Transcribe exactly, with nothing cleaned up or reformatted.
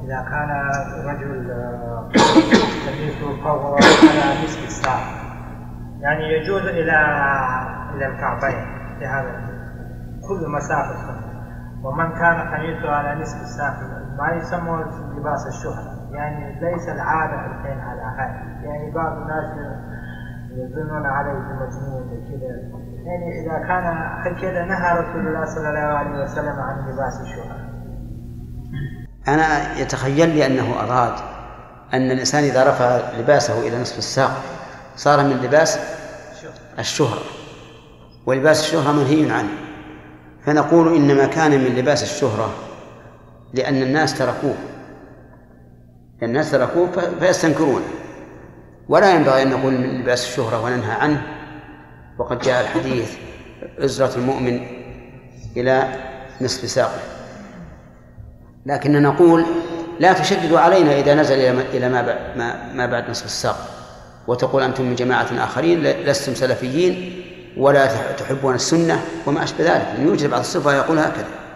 إذا كان رجل قميصه فوق على نصف الساق يعني يجوز إلى إلى الكعبين في هذا كل مسافة، ومن كان قميصه على نصف الساق ما يسمى لباس الشهرة، يعني ليس العادة الحين على هذا، يعني بعض الناس يظنون عليه بمجنون وكذا، يعني إذا كان كذا نهى رسول الله صلى الله عليه وسلم عن لباس الشهرة. أنا يتخيل لي أنه أراد أن الإنسان إذا رفع لباسه إلى نصف الساق صار من لباس الشهرة، ولباس الشهرة منهي عنه، فنقول إنما كان من لباس الشهرة لأن الناس تركوه الناس تركوه فيستنكرونه، ولا ينبغي أن نقول من لباس الشهرة وننهى عنه، وقد جاء الحديث إزرة المؤمن إلى نصف ساقه. لكن نقول لا تشددوا علينا إذا نزل إلى ما بعد نصف الساق، وتقول أنتم من جماعة آخرين لستم سلفيين ولا تحبون السنة وما أشبه ذلك، يوجد بعض الصفة يقول هكذا.